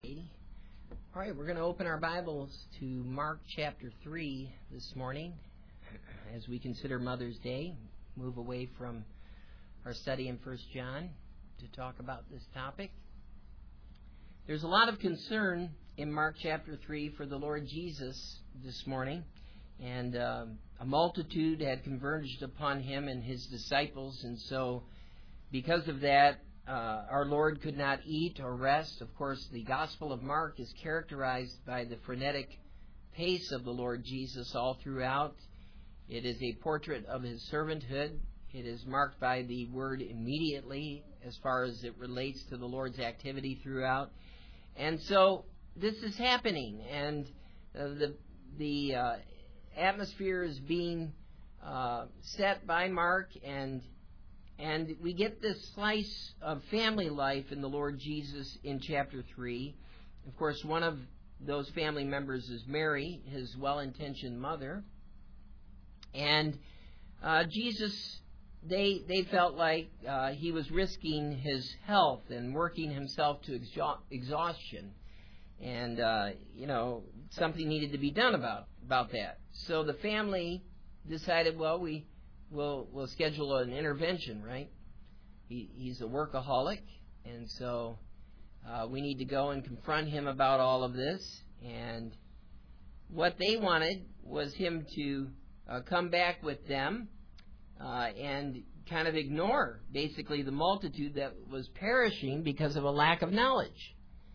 80. All right, we're going to open our Bibles to Mark chapter 3 this morning as we consider Mother's Day. Move away from our study in 1 John to talk about this topic. There's a lot of concern in Mark chapter 3 for the Lord Jesus this morning, and a multitude had converged upon him and his disciples, and so because of that, our Lord could not eat or rest. Of course, the Gospel of Mark is characterized by the frenetic pace of the Lord Jesus all throughout. It is a portrait of his servanthood. It is marked by the word immediately as far as it relates to the Lord's activity throughout. And so this is happening, and the atmosphere is being set by Mark, and we get this slice of family life in the Lord Jesus in chapter 3. Of course, one of those family members is Mary, his well-intentioned mother. And Jesus, they felt like he was risking his health and working himself to exhaustion. And, something needed to be done about that. So the family decided, well, We'll schedule an intervention, right? He's a workaholic, and so we need to go and confront him about all of this. And what they wanted was him to come back with them and kind of ignore, basically, the multitude that was perishing because of a lack of knowledge.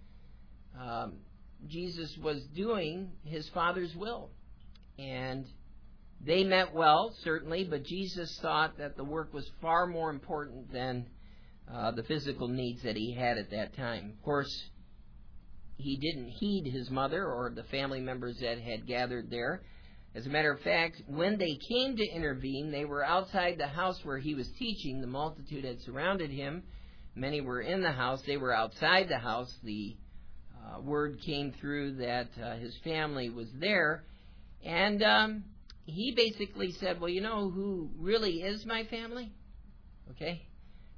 Jesus was doing his Father's will, and they meant well, certainly, but Jesus thought that the work was far more important than the physical needs that he had at that time. Of course, he didn't heed his mother or the family members that had gathered there. As a matter of fact, when they came to intervene, they were outside the house where he was teaching. The multitude had surrounded him. Many were in the house. They were outside the house. The word came through that his family was there. And he basically said, well, you know who really is my family? Okay?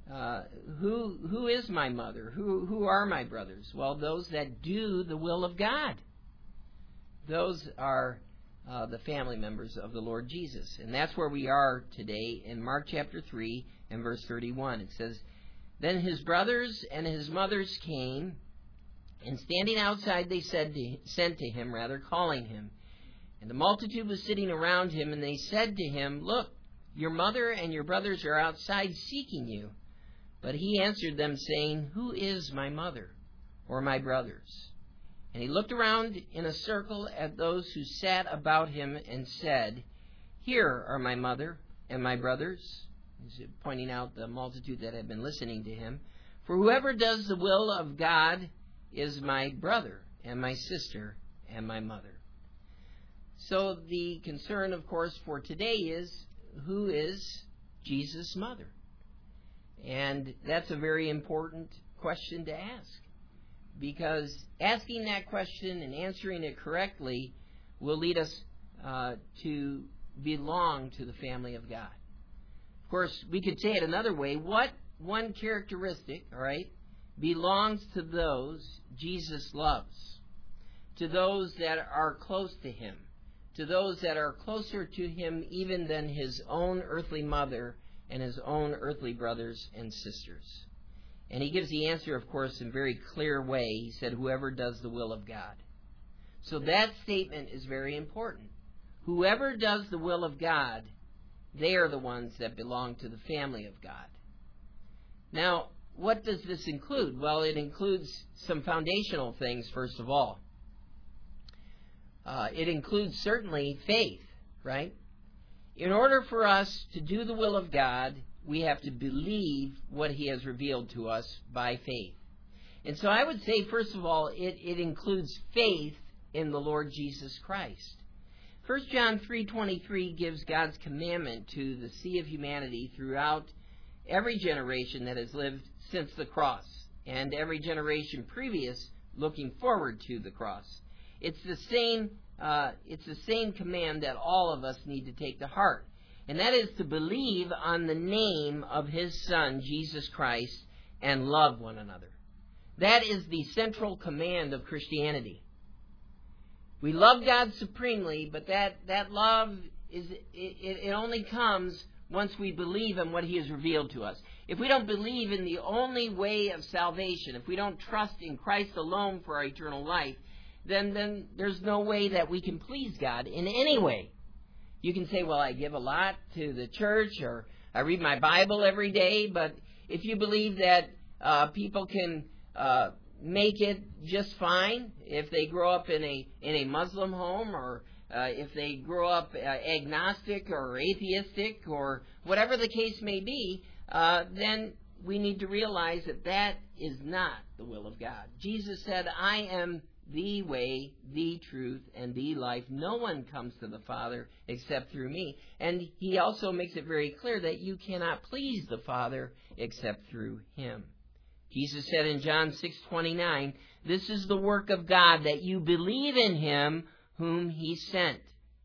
Who is my mother? Who are my brothers? Well, those that do the will of God. Those are the family members of the Lord Jesus. And that's where we are today in Mark chapter 3 and verse 31. It says, Then his brothers and his mothers came, and standing outside they sent to him, calling him. And the multitude was sitting around him, and they said to him, Look, your mother and your brothers are outside seeking you. But he answered them, saying, Who is my mother or my brothers? And he looked around in a circle at those who sat about him and said, Here are my mother and my brothers. He's pointing out the multitude that had been listening to him. For whoever does the will of God is my brother and my sister and my mother. So the concern, of course, for today is, who is Jesus' mother? And that's a very important question to ask, because asking that question and answering it correctly will lead us to belong to the family of God. Of course, we could say it another way. What one characteristic, all right, belongs to those Jesus loves, to those that are close to him, to those that are closer to him even than his own earthly mother and his own earthly brothers and sisters. And he gives the answer, of course, in a very clear way. He said, whoever does the will of God. So that statement is very important. Whoever does the will of God, they are the ones that belong to the family of God. Now, what does this include? Well, it includes some foundational things, first of all. It includes certainly faith, right? In order for us to do the will of God, we have to believe what he has revealed to us by faith. And so I would say, first of all, it includes faith in the Lord Jesus Christ. 1 John 3:23 gives God's commandment to the sea of humanity throughout every generation that has lived since the cross, and every generation previous looking forward to the cross. It's the same command that all of us need to take to heart. And that is to believe on the name of his Son, Jesus Christ, and love one another. That is the central command of Christianity. We love God supremely, but that love it only comes once we believe in what He has revealed to us. If we don't believe in the only way of salvation, if we don't trust in Christ alone for our eternal life, then there's no way that we can please God in any way. You can say, well, I give a lot to the church, or I read my Bible every day, but if you believe that people can make it just fine if they grow up in a Muslim home, or if they grow up agnostic or atheistic or whatever the case may be, then we need to realize that is not the will of God. Jesus said, I am the way, the truth, and the life. No one comes to the Father except through me. And He also makes it very clear that you cannot please the Father except through Him. Jesus said in John 6:29, this is the work of God, that you believe in Him whom He sent.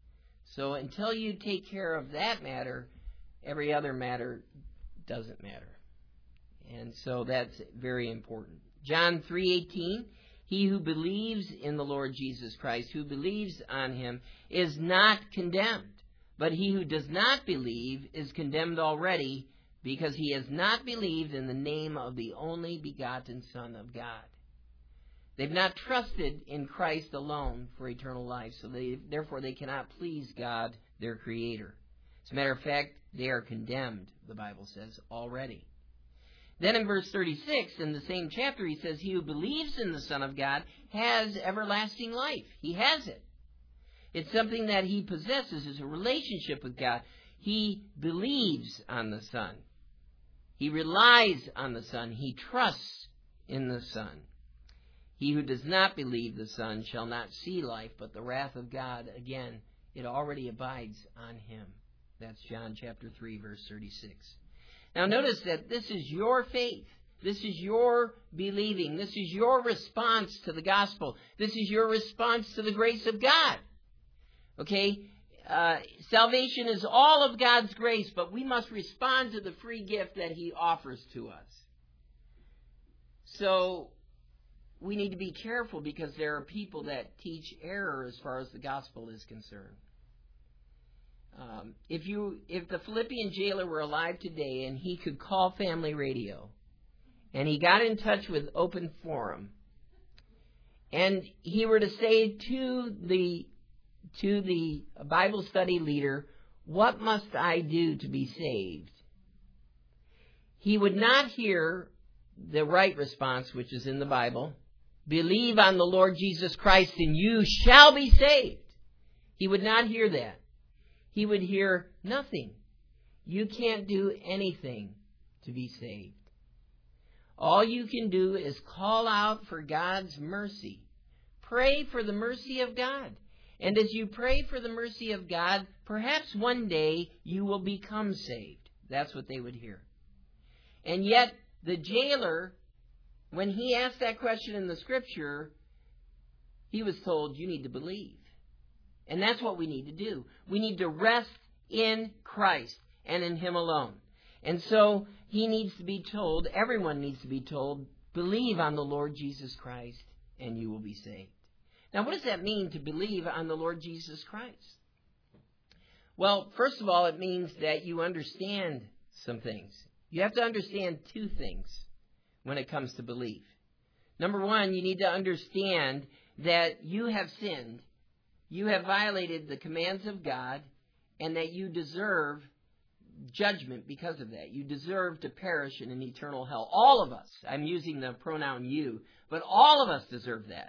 So until you take care of that matter, every other matter doesn't matter. And so that's very important. John 3:18, he who believes in the Lord Jesus Christ, who believes on Him, is not condemned. But he who does not believe is condemned already, because he has not believed in the name of the only begotten Son of God. They've not trusted in Christ alone for eternal life, so therefore they cannot please God, their Creator. As a matter of fact, they are condemned, the Bible says, already. Then in verse 36, in the same chapter, he says, he who believes in the Son of God has everlasting life. He has it. It's something that he possesses, is a relationship with God. He believes on the Son. He relies on the Son. He trusts in the Son. He who does not believe the Son shall not see life, but the wrath of God, again, it already abides on him. That's John chapter 3, verse 36. Now notice that this is your faith. This is your believing. This is your response to the gospel. This is your response to the grace of God. Okay? Salvation is all of God's grace, but we must respond to the free gift that He offers to us. So we need to be careful, because there are people that teach error as far as the gospel is concerned. If the Philippian jailer were alive today and he could call family radio, and he got in touch with Open Forum, and he were to say to the Bible study leader, what must I do to be saved? He would not hear the right response, which is in the Bible. Believe on the Lord Jesus Christ and you shall be saved. He would not hear that. He would hear nothing. You can't do anything to be saved. All you can do is call out for God's mercy. Pray for the mercy of God. And as you pray for the mercy of God, perhaps one day you will become saved. That's what they would hear. And yet, the jailer, when he asked that question in the Scripture, he was told, you need to believe. And that's what we need to do. We need to rest in Christ and in Him alone. And so he needs to be told, everyone needs to be told, believe on the Lord Jesus Christ and you will be saved. Now, what does that mean to believe on the Lord Jesus Christ? Well, first of all, it means that you understand some things. You have to understand two things when it comes to belief. Number one, you need to understand that you have sinned, you have violated the commands of God, and that you deserve judgment because of that. You deserve to perish in an eternal hell. All of us, I'm using the pronoun you, but all of us deserve that.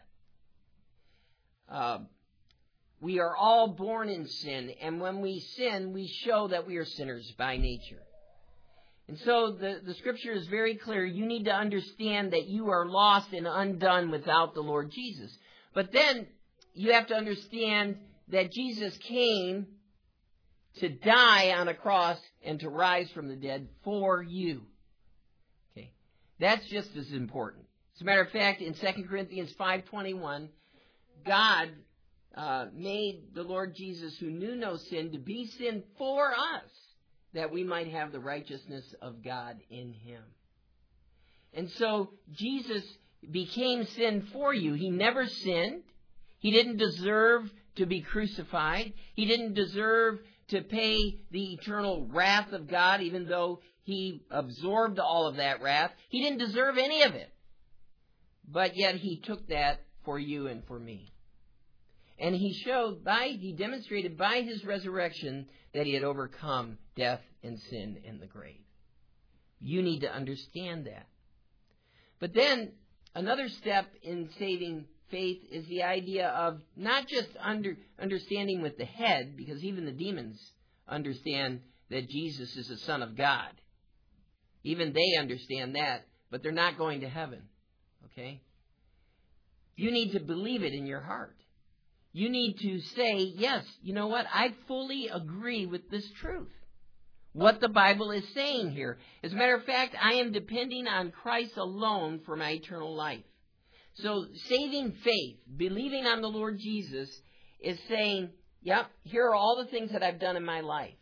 We are all born in sin, and when we sin, we show that we are sinners by nature. And so the Scripture is very clear. You need to understand that you are lost and undone without the Lord Jesus. But then you have to understand that Jesus came to die on a cross and to rise from the dead for you. Okay, that's just as important. As a matter of fact, in 2 Corinthians 5:21, God made the Lord Jesus, who knew no sin, to be sin for us, that we might have the righteousness of God in Him. And so Jesus became sin for you. He never sinned. He didn't deserve to be crucified. He didn't deserve to pay the eternal wrath of God, even though he absorbed all of that wrath. He didn't deserve any of it. But yet he took that for you and for me. And he demonstrated by his resurrection that he had overcome death and sin in the grave. You need to understand that. But then another step in saving faith is the idea of not just understanding with the head, because even the demons understand that Jesus is the Son of God. Even they understand that, but they're not going to heaven. Okay? You need to believe it in your heart. You need to say, yes, you know what? I fully agree with this truth. What the Bible is saying here. As a matter of fact, I am depending on Christ alone for my eternal life. So saving faith, believing on the Lord Jesus, is saying, yep, here are all the things that I've done in my life.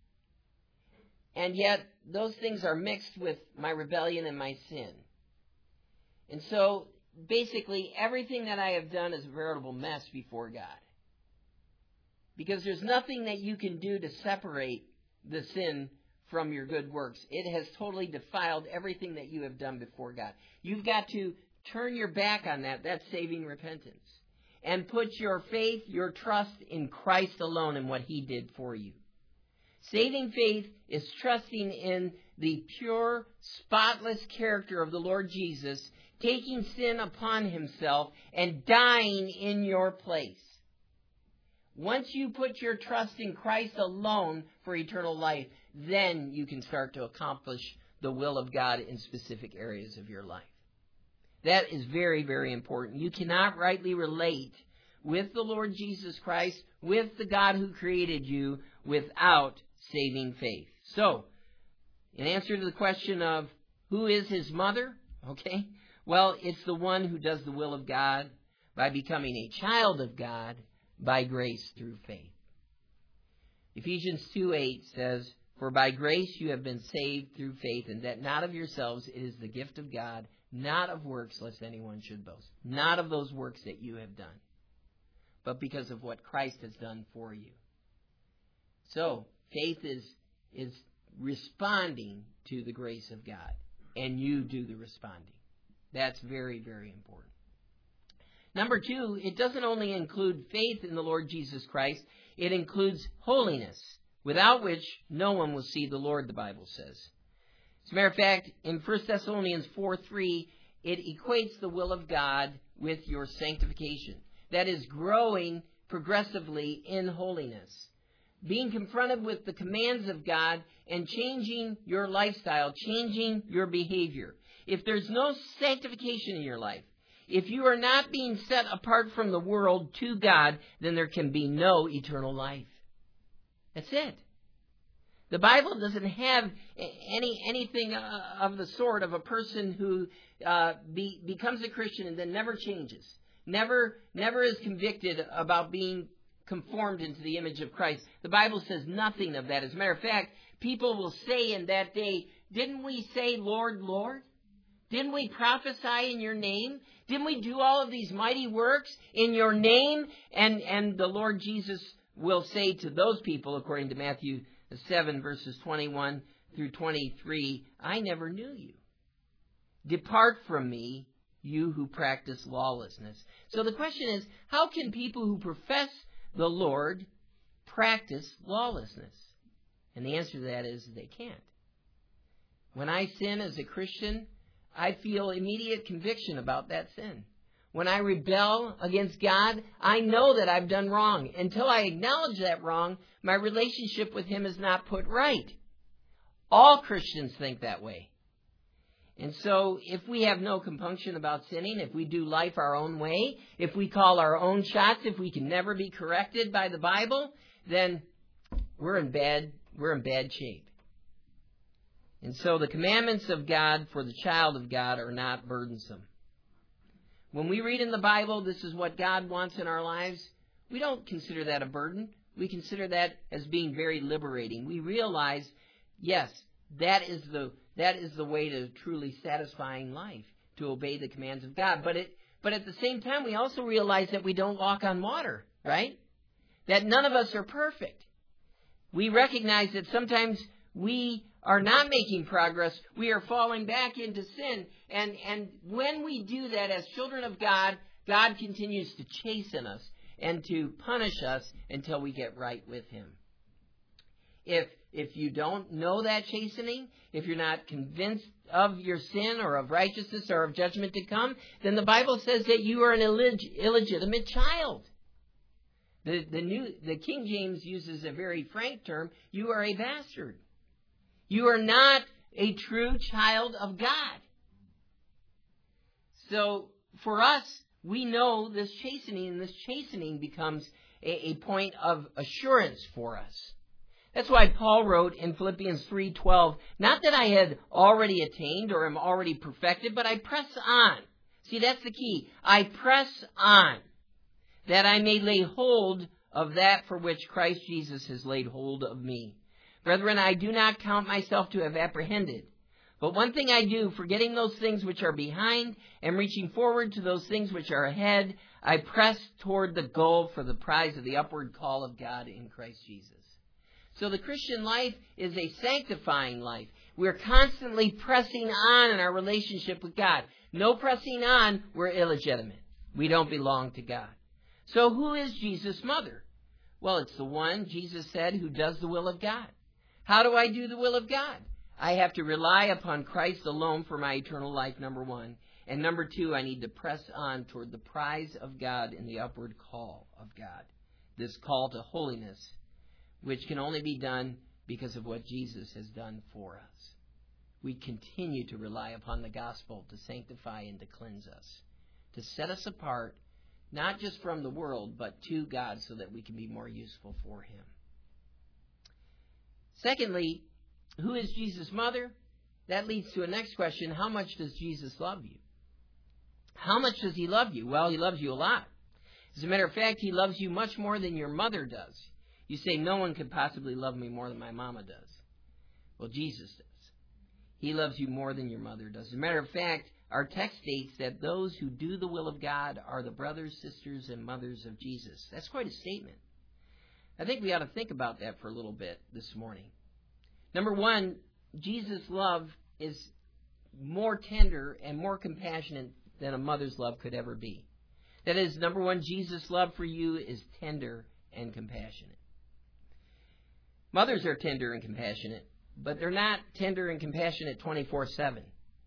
And yet, those things are mixed with my rebellion and my sin. And so, basically, everything that I have done is a veritable mess before God. Because there's nothing that you can do to separate the sin from your good works. It has totally defiled everything that you have done before God. You've got to turn your back on that. That's saving repentance. And put your faith, your trust in Christ alone and what He did for you. Saving faith is trusting in the pure, spotless character of the Lord Jesus, taking sin upon Himself and dying in your place. Once you put your trust in Christ alone for eternal life, then you can start to accomplish the will of God in specific areas of your life. That is very, very important. You cannot rightly relate with the Lord Jesus Christ, with the God who created you, without saving faith. So, in answer to the question of who is his mother, okay, well, it's the one who does the will of God by becoming a child of God by grace through faith. Ephesians 2:8 says, "For by grace you have been saved through faith, and that not of yourselves, it is the gift of God, not of works, lest anyone should boast." Not of those works that you have done, but because of what Christ has done for you. So, faith is responding to the grace of God, and you do the responding. That's very, very important. Number 2, it doesn't only include faith in the Lord Jesus Christ, it includes holiness, without which no one will see the Lord, the Bible says. As a matter of fact, in 1 Thessalonians 4:3, it equates the will of God with your sanctification. That is, growing progressively in holiness. Being confronted with the commands of God and changing your lifestyle, changing your behavior. If there's no sanctification in your life, if you are not being set apart from the world to God, then there can be no eternal life. That's it. The Bible doesn't have anything of the sort of a person who becomes a Christian and then never changes. Never is convicted about being conformed into the image of Christ. The Bible says nothing of that. As a matter of fact, people will say in that day, "Didn't we say, Lord, Lord? Didn't we prophesy in your name? Didn't we do all of these mighty works in your name?" And the Lord Jesus will say to those people, according to Matthew 7, verses 21 through 23, "I never knew you. Depart from me, you who practice lawlessness." So the question is, how can people who profess the Lord practice lawlessness? And the answer to that is they can't. When I sin as a Christian, I feel immediate conviction about that sin. When I rebel against God, I know that I've done wrong. Until I acknowledge that wrong, my relationship with Him is not put right. All Christians think that way. And so, if we have no compunction about sinning, if we do life our own way, if we call our own shots, if we can never be corrected by the Bible, then we're in bad shape. And so the commandments of God for the child of God are not burdensome. When we read in the Bible, this is what God wants in our lives, we don't consider that a burden. We consider that as being very liberating. We realize, yes, that is the way to truly satisfying life. to obey the commands of God. But at the same time, we also realize that we don't walk on water, right? That none of us are perfect. We recognize that sometimes we are not making progress. We are falling back into sin. And when we do that as children of God, God continues to chasten us and to punish us until we get right with Him. If you don't know that chastening, if you're not convinced of your sin or of righteousness or of judgment to come, then the Bible says that you are an illegitimate child. The King James uses a very frank term. You are a bastard. You are not a true child of God. So for us, we know this chastening, and this chastening becomes a point of assurance for us. That's why Paul wrote in Philippians 3:12, not that I had already attained or am already perfected, but I press on. See, that's the key. I press on, that I may lay hold of that for which Christ Jesus has laid hold of me. Brethren, I do not count myself to have apprehended. But one thing I do, forgetting those things which are behind and reaching forward to those things which are ahead, I press toward the goal for the prize of the upward call of God in Christ Jesus. So the Christian life is a sanctifying life. We're constantly pressing on in our relationship with God. No pressing on, we're illegitimate. We don't belong to God. So who is Jesus' mother? Well, it's the one, Jesus said, who does the will of God. How do I do the will of God? I have to rely upon Christ alone for my eternal life, number one. And number two, I need to press on toward the prize of God in the upward call of God. This call to holiness, which can only be done because of what Jesus has done for us. We continue to rely upon the gospel to sanctify and to cleanse us, to set us apart, not just from the world, but to God so that we can be more useful for Him. Secondly, who is Jesus' mother? That leads to a next question. How much does Jesus love you? How much does He love you? Well, He loves you a lot. As a matter of fact, He loves you much more than your mother does. You say, no one could possibly love me more than my mama does. Well, Jesus does. He loves you more than your mother does. As a matter of fact, our text states that those who do the will of God are the brothers, sisters, and mothers of Jesus. That's quite a statement. I think we ought to think about that for a little bit this morning. Number one, Jesus' love is more tender and more compassionate than a mother's love could ever be. That is, number one, Jesus' love for you is tender and compassionate. Mothers are tender and compassionate, but they're not tender and compassionate 24/7.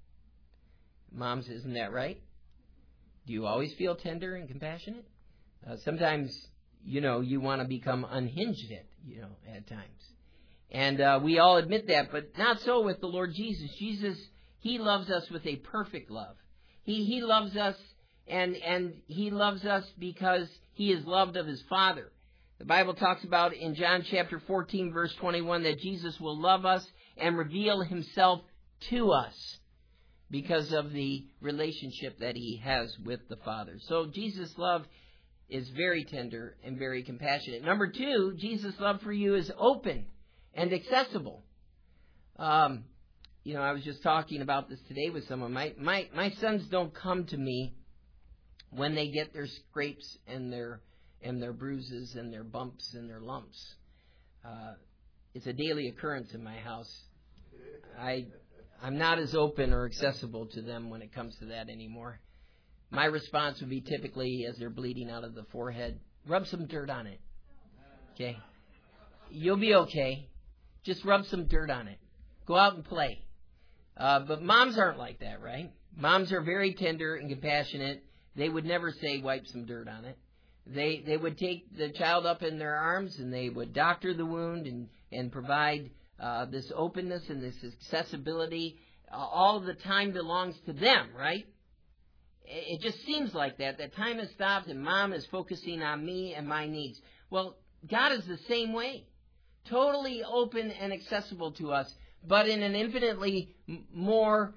Moms, isn't that right? Do you always feel tender and compassionate? Sometimes, you want to become unhinged at times. And we all admit that, but not so with the Lord Jesus. Jesus, He loves us with a perfect love. He loves us, and He loves us because He is loved of His Father. The Bible talks about in John chapter 14, verse 21, that Jesus will love us and reveal Himself to us because of the relationship that He has with the Father. So Jesus' love is very tender and very compassionate. Number two, Jesus' love for you is open and accessible. I was just talking about this today with someone. My sons don't come to me when they get their scrapes and their bruises and their bumps and their lumps. It's a daily occurrence in my house. I'm not as open or accessible to them when it comes to that anymore. My response would be typically, as they're bleeding out of the forehead, rub some dirt on it. Okay? You'll be okay. Just rub some dirt on it. Go out and play. But moms aren't like that, right? Moms are very tender and compassionate. They would never say, wipe some dirt on it. They would take the child up in their arms and they would doctor the wound and provide this openness and this accessibility. All of the time belongs to them, right? It just seems like that time has stopped and mom is focusing on me and my needs. Well, God is the same way. Totally open and accessible to us, but in an infinitely more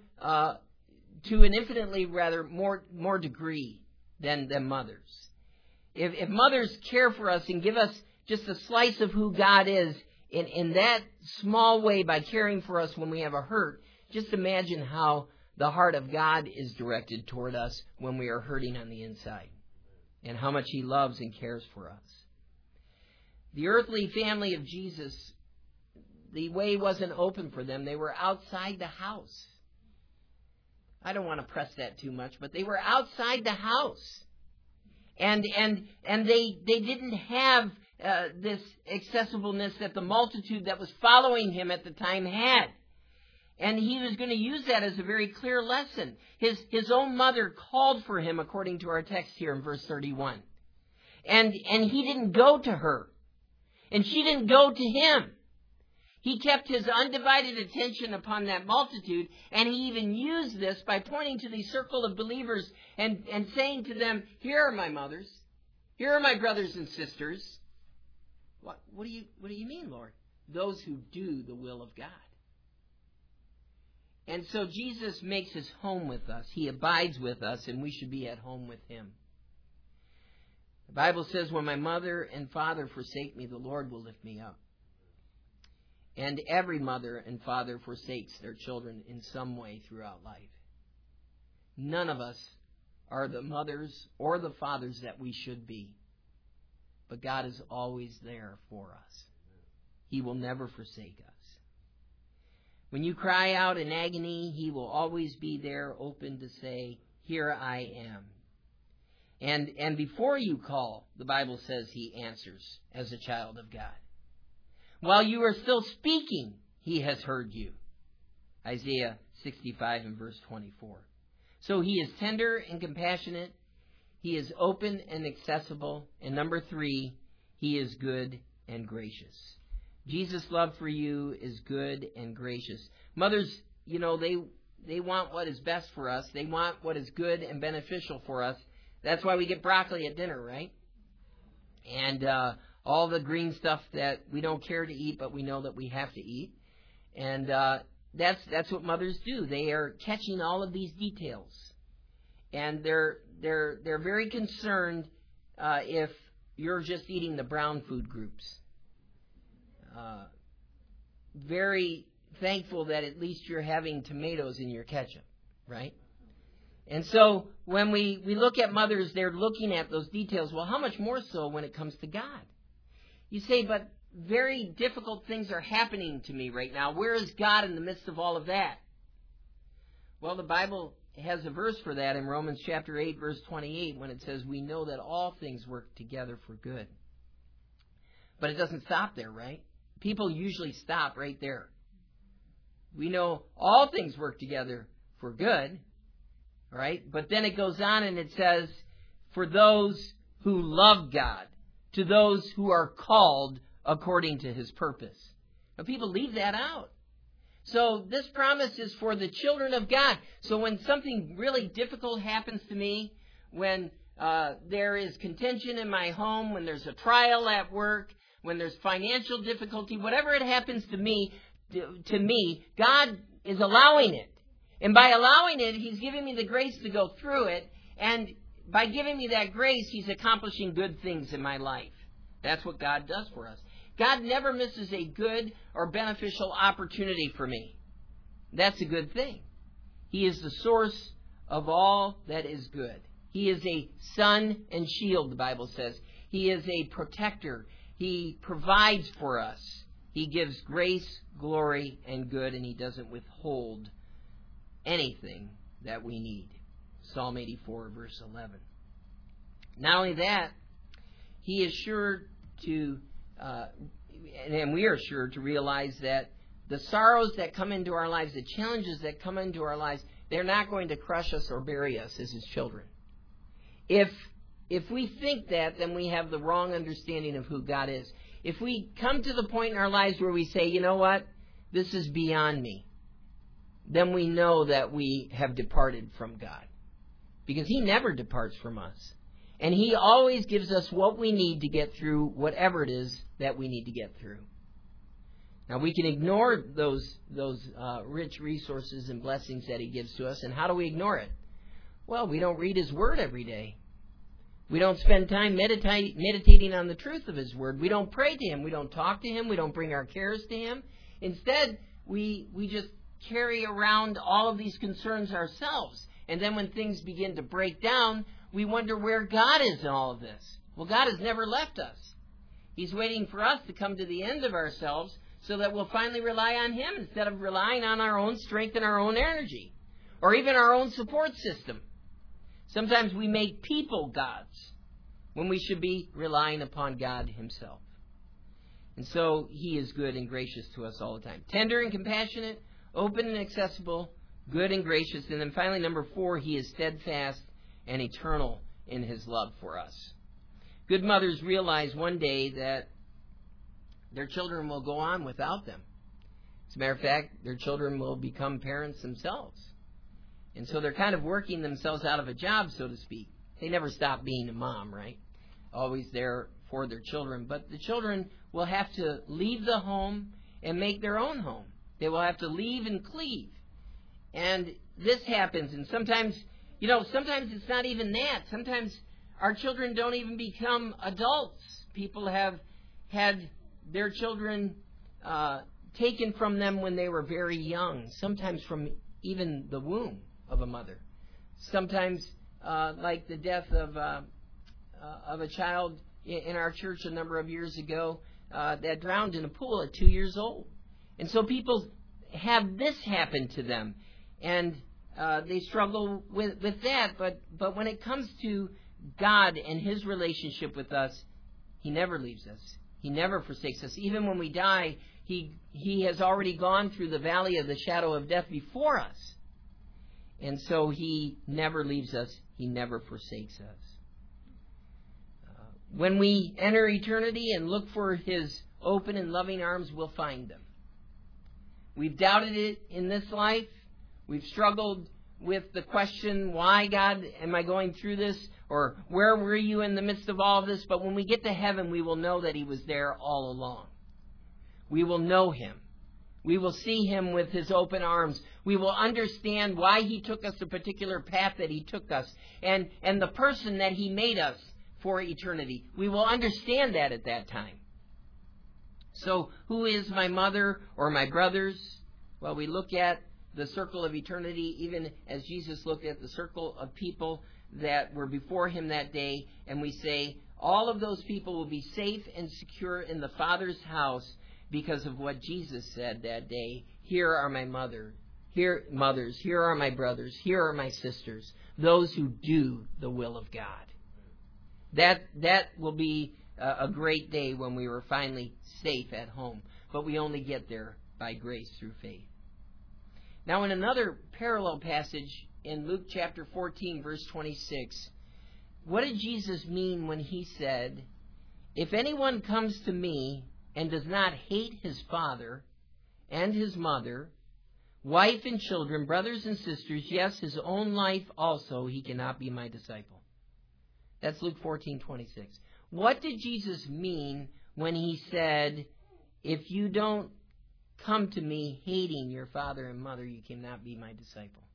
degree than mothers. If mothers care for us and give us just a slice of who God is in that small way by caring for us when we have a hurt, just imagine how the heart of God is directed toward us when we are hurting on the inside, and how much He loves and cares for us. The earthly family of Jesus, the way wasn't open for them. They were outside the house. I don't want to press that too much, but they were outside the house. And they didn't have this accessibleness that the multitude that was following Him at the time had. And He was going to use that as a very clear lesson. His own mother called for Him, according to our text here in verse 31. And He didn't go to her. And she didn't go to Him. He kept His undivided attention upon that multitude, and He even used this by pointing to the circle of believers and saying to them, here are my mothers. Here are my brothers and sisters. What do you mean, Lord? Those who do the will of God. And so Jesus makes His home with us. He abides with us, and we should be at home with Him. The Bible says, when my mother and father forsake me, the Lord will lift me up. And every mother and father forsakes their children in some way throughout life. None of us are the mothers or the fathers that we should be. But God is always there for us. He will never forsake us. When you cry out in agony, He will always be there, open to say, here I am. And before you call, the Bible says He answers as a child of God. While you are still speaking, He has heard you. Isaiah 65 and verse 24. So He is tender and compassionate. He is open and accessible. And number 3, He is good and gracious. Jesus' love for you is good and gracious. Mothers, they want what is best for us. They want what is good and beneficial for us. That's why we get broccoli at dinner, right? And all the green stuff that we don't care to eat, but we know that we have to eat. And that's what mothers do. They are catching all of these details. And they're very concerned if you're just eating the brown food groups. Very thankful that at least you're having tomatoes in your ketchup, right? And so when we look at mothers, they're looking at those details. Well, how much more so when it comes to God? You say, but very difficult things are happening to me right now. Where is God in the midst of all of that? Well, the Bible has a verse for that in Romans chapter 8, verse 28, when it says, we know that all things work together for good. But it doesn't stop there, right? People usually stop right there. We know all things work together for good, right? But then it goes on and it says, for those who love God, to those who are called according to His purpose. Now, people leave that out. So this promise is for the children of God. So when something really difficult happens to me, when there is contention in my home, when there's a trial at work, when there's financial difficulty, whatever it happens to me, God is allowing it. And by allowing it, He's giving me the grace to go through it. And by giving me that grace, He's accomplishing good things in my life. That's what God does for us. God never misses a good or beneficial opportunity for me. That's a good thing. He is the source of all that is good. He is a sun and shield, the Bible says. He is a protector. He provides for us. He gives grace, glory, and good, and He doesn't withhold anything that we need. Psalm 84, verse 11. Not only that, He is sure to, and we are sure to realize that the sorrows that come into our lives, the challenges that come into our lives, they're not going to crush us or bury us as His children. If we think that, then we have the wrong understanding of who God is. If we come to the point in our lives where we say, you know what, this is beyond me, then we know that we have departed from God. Because He never departs from us. And He always gives us what we need to get through whatever it is that we need to get through. Now, we can ignore those rich resources and blessings that He gives to us. And how do we ignore it? Well, we don't read His Word every day. We don't spend time meditating on the truth of His Word. We don't pray to Him. We don't talk to Him. We don't bring our cares to Him. Instead, we just carry around all of these concerns ourselves. And then when things begin to break down, we wonder where God is in all of this. Well, God has never left us. He's waiting for us to come to the end of ourselves so that we'll finally rely on Him instead of relying on our own strength and our own energy, or even our own support system. Sometimes we make people gods when we should be relying upon God Himself. And so He is good and gracious to us all the time. Tender and compassionate, open and accessible, good and gracious. And then finally, number 4, He is steadfast and eternal in His love for us. Good mothers realize one day that their children will go on without them. As a matter of fact, their children will become parents themselves. And so they're kind of working themselves out of a job, so to speak. They never stop being a mom, right? Always there for their children. But the children will have to leave the home and make their own home. They will have to leave and cleave. And this happens. And sometimes it's not even that. Sometimes our children don't even become adults. People have had their children taken from them when they were very young, sometimes from even the womb of a mother. Sometimes, like the death of a child in our church a number of years ago that drowned in a pool at 2 years old. And so people have this happen to them, and they struggle with that. But when it comes to God and His relationship with us, He never leaves us. He never forsakes us. Even when we die, He has already gone through the valley of the shadow of death before us. And so He never leaves us. He never forsakes us. When we enter eternity and look for His open and loving arms, we'll find them. We've doubted it in this life. We've struggled with the question, why, God, am I going through this? Or where were you in the midst of all of this? But when we get to heaven, we will know that He was there all along. We will know Him. We will see Him with His open arms. We will understand why He took us the particular path that He took us, and the person that He made us for eternity. We will understand that at that time. So, who is my mother or my brothers? Well, we look at the circle of eternity, even as Jesus looked at the circle of people that were before Him that day, and we say, all of those people will be safe and secure in the Father's house because of what Jesus said that day. Here are my mothers, here are my brothers, here are my sisters, those who do the will of God. That will be a great day when we were finally safe at home. But we only get there by grace through faith. Now, in another parallel passage in Luke chapter 14, verse 26, what did Jesus mean when He said, if anyone comes to me and does not hate his father and his mother, wife and children, brothers and sisters, yes, his own life also, he cannot be my disciple. That's Luke 14:26. What did Jesus mean when He said, if you don't come to me hating your father and mother, you cannot be my disciple?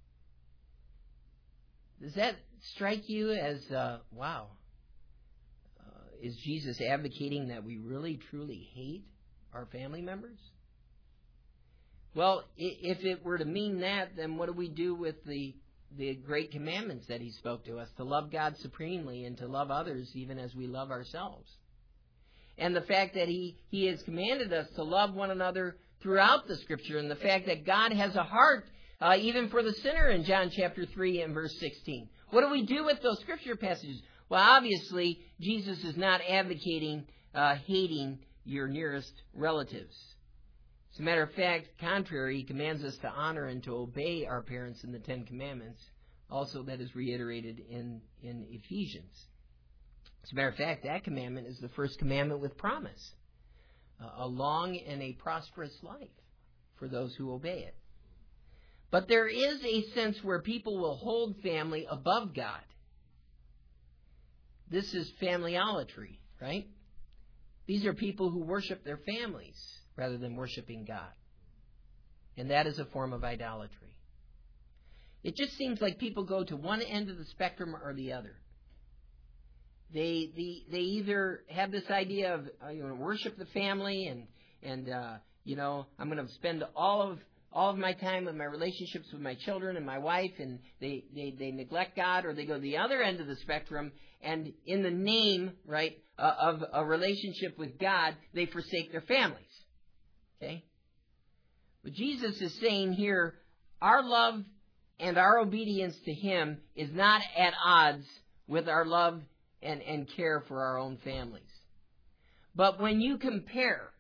Does that strike you as, wow, is Jesus advocating that we really, truly hate our family members? Well, if it were to mean that, then what do we do with the great commandments that He spoke to us? To love God supremely and to love others even as we love ourselves. And the fact that He has commanded us to love one another throughout the Scripture, and the fact that God has a heart even for the sinner in John chapter 3 and verse 16. What do we do with those Scripture passages? Well, obviously, Jesus is not advocating hating your nearest relatives. As a matter of fact, contrary, He commands us to honor and to obey our parents in the Ten Commandments. Also, that is reiterated in Ephesians. As a matter of fact, that commandment is the first commandment with promise. A long and a prosperous life for those who obey it. But there is a sense where people will hold family above God. This is familyolatry, right? These are people who worship their families rather than worshiping God. And that is a form of idolatry. It just seems like people go to one end of the spectrum or the other. They either have this idea of worship the family and I'm going to spend all of all of my time with my relationships with my children and my wife, and they neglect God, or they go to the other end of the spectrum, and in the name, right, of a relationship with God, they forsake their families. Okay? But Jesus is saying here, our love and our obedience to Him is not at odds with our love and care for our own families. But when you compare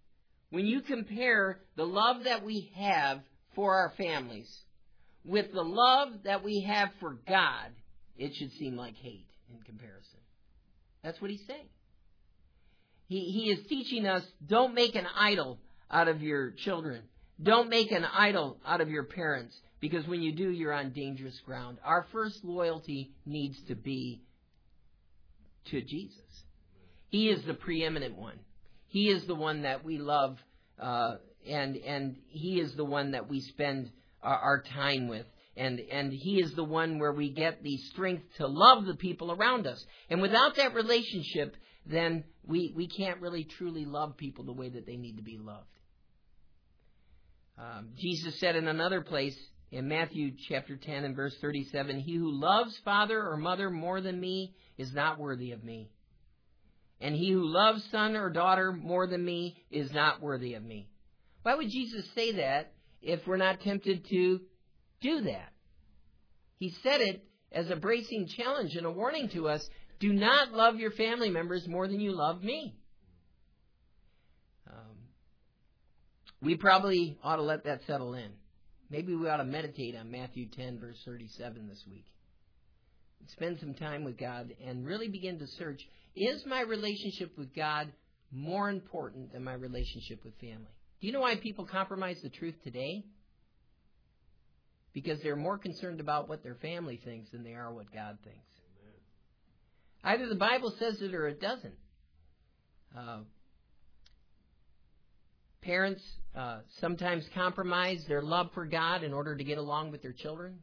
the love that we have for our families with the love that we have for God, it should seem like hate in comparison. That's what He's saying. He is teaching us, don't make an idol out of your children. Don't make an idol out of your parents, because when you do, you're on dangerous ground. Our first loyalty needs to be to Jesus. He is the preeminent one. He is the one that we love, and He is the one that we spend our time with. And He is the one where we get the strength to love the people around us. And without that relationship, then we can't really truly love people the way that they need to be loved. Jesus said in another place, in Matthew chapter 10 and verse 37, he who loves father or mother more than me is not worthy of me. And he who loves son or daughter more than me is not worthy of me. Why would Jesus say that if we're not tempted to do that? He said it as a bracing challenge and a warning to us. Do not love your family members more than you love me. We probably ought to let that settle in. Maybe we ought to meditate on Matthew 10, verse 37 this week. Spend some time with God and really begin to search, is my relationship with God more important than my relationship with family? Do you know why people compromise the truth today? Because they're more concerned about what their family thinks than they are what God thinks. Either the Bible says it or it doesn't. Parents sometimes compromise their love for God in order to get along with their children.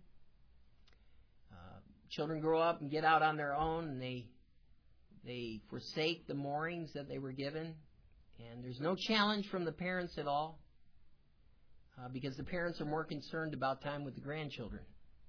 Children grow up and get out on their own, and they forsake the moorings that they were given. And there's no challenge from the parents at all, because the parents are more concerned about time with the grandchildren.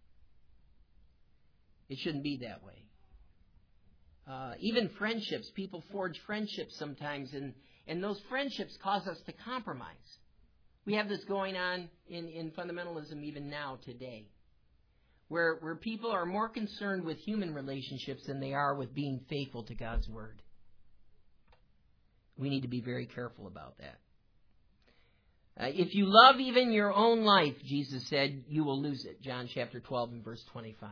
It shouldn't be that way. Even friendships, people forge friendships sometimes, and those friendships cause us to compromise. We have this going on in fundamentalism even now today, where people are more concerned with human relationships than they are with being faithful to God's Word. We need to be very careful about that. If you love even your own life, Jesus said, you will lose it. John chapter 12 and verse 25.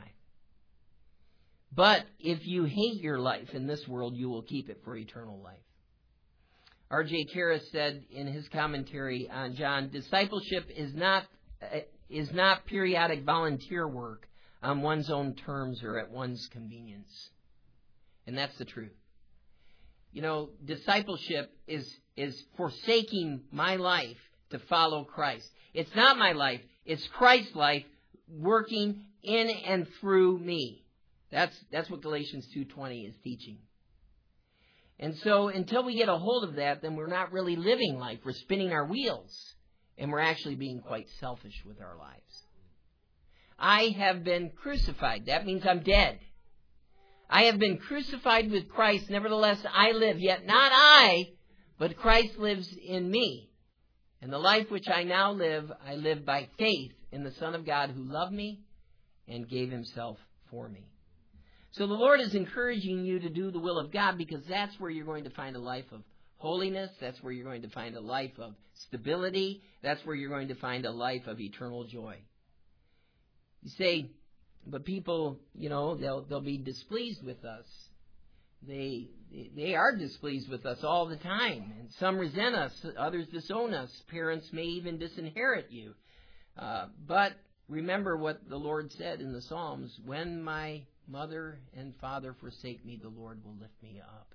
But if you hate your life in this world, you will keep it for eternal life. R.J. Karras said in his commentary on John, discipleship is not periodic volunteer work on one's own terms or at one's convenience. And that's the truth. You know, discipleship is forsaking my life to follow Christ. It's not my life. It's Christ's life working in and through me. That's what Galatians 2:20 is teaching. And so until we get a hold of that, then we're not really living life. We're spinning our wheels, and we're actually being quite selfish with our lives. I have been crucified. That means I'm dead. I have been crucified with Christ. Nevertheless, I live. Yet not I, but Christ lives in me. And the life which I now live, I live by faith in the Son of God who loved me and gave Himself for me. So the Lord is encouraging you to do the will of God, because that's where you're going to find a life of holiness. That's where you're going to find a life of stability. That's where you're going to find a life of eternal joy. You say, but people, you know, they'll be displeased with us. They are displeased with us all the time. And some resent us. Others disown us. Parents may even disinherit you. But remember what the Lord said in the Psalms, when my mother and father forsake me, the Lord will lift me up.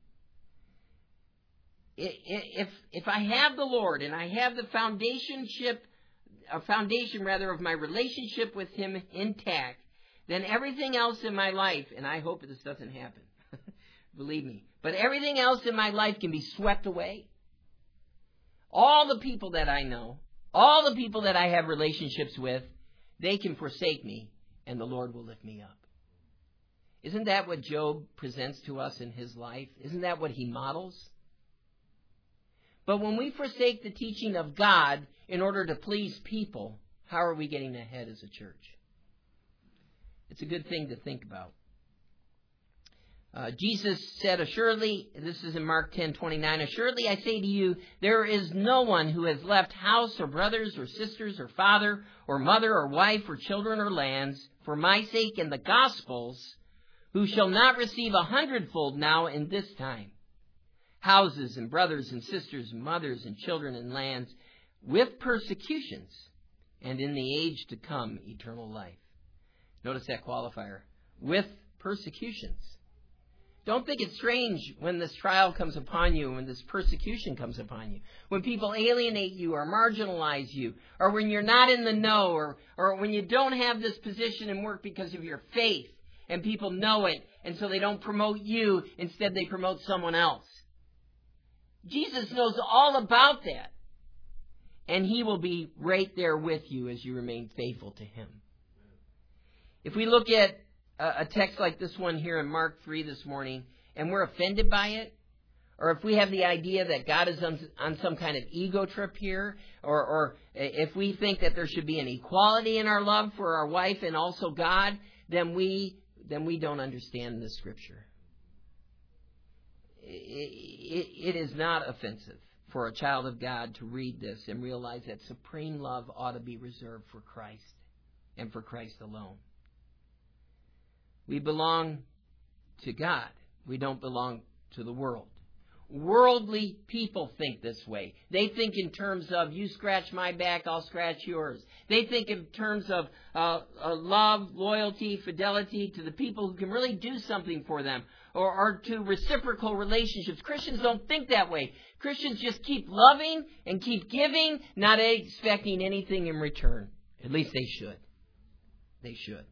If I have the Lord and I have the foundation of my relationship with Him intact, then everything else in my life, and I hope this doesn't happen, believe me, but everything else in my life can be swept away. All the people that I know, All the people that I have relationships with, they can forsake me, and the Lord will lift me up. Isn't that what Job presents to us in his life? Isn't that what he models? But when we forsake the teaching of God in order to please people, how are we getting ahead as a church? It's a good thing to think about. Jesus said, assuredly, this is in Mark 10:29, assuredly I say to you, there is no one who has left house or brothers or sisters or father or mother or wife or children or lands for my sake and the gospel's, who shall not receive 100-fold now in this time, houses and brothers and sisters and mothers and children and lands, with persecutions, and in the age to come eternal life. Notice that qualifier, with persecutions. Don't think it's strange when this trial comes upon you, when this persecution comes upon you, when people alienate you or marginalize you, or when you're not in the know, or when you don't have this position in work because of your faith, and people know it, and so they don't promote you, instead they promote someone else. Jesus knows all about that, and he will be right there with you as you remain faithful to him. If we look at a text like this one here in Mark 3 this morning, and we're offended by it, or if we have the idea that God is on some kind of ego trip here, or if we think that there should be an equality in our love for our wife and also God, then we don't understand this scripture. It is not offensive for a child of God to read this and realize that supreme love ought to be reserved for Christ and for Christ alone. We belong to God. We don't belong to the world. Worldly people think this way. They think in terms of, you scratch my back, I'll scratch yours. They think in terms of love, loyalty, fidelity to the people who can really do something for them, or to reciprocal relationships. Christians don't think that way. Christians just keep loving and keep giving, not expecting anything in return. At least they should. They should.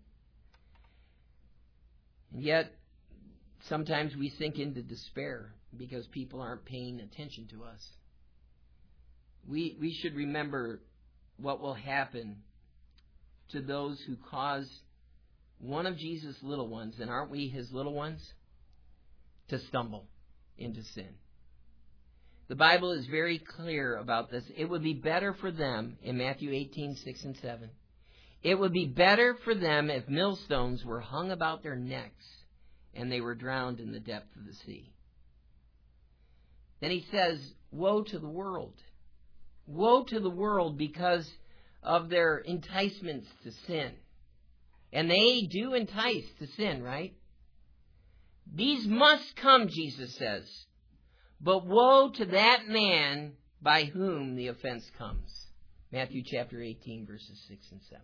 And yet, sometimes we sink into despair because people aren't paying attention to us. We should remember what will happen to those who cause one of Jesus' little ones, and aren't we his little ones, to stumble into sin. The Bible is very clear about this. It would be better for them, in Matthew 18:6 and 7, it would be better for them if millstones were hung about their necks and they were drowned in the depth of the sea. Then he says, woe to the world. Woe to the world because of their enticements to sin. And they do entice to sin, right? These must come, Jesus says. But woe to that man by whom the offense comes. Matthew chapter 18, verses 6 and 7.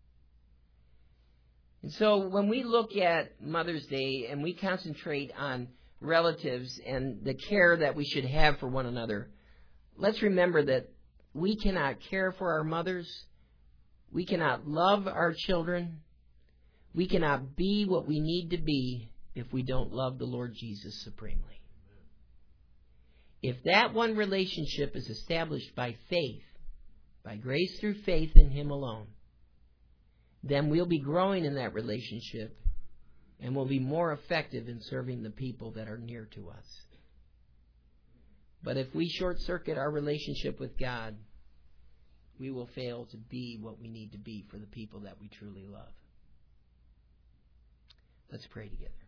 And so when we look at Mother's Day and we concentrate on relatives and the care that we should have for one another, let's remember that we cannot care for our mothers, we cannot love our children, we cannot be what we need to be if we don't love the Lord Jesus supremely. If that one relationship is established by faith, by grace through faith in him alone, then we'll be growing in that relationship and we'll be more effective in serving the people that are near to us. But if we short-circuit our relationship with God, we will fail to be what we need to be for the people that we truly love. Let's pray together.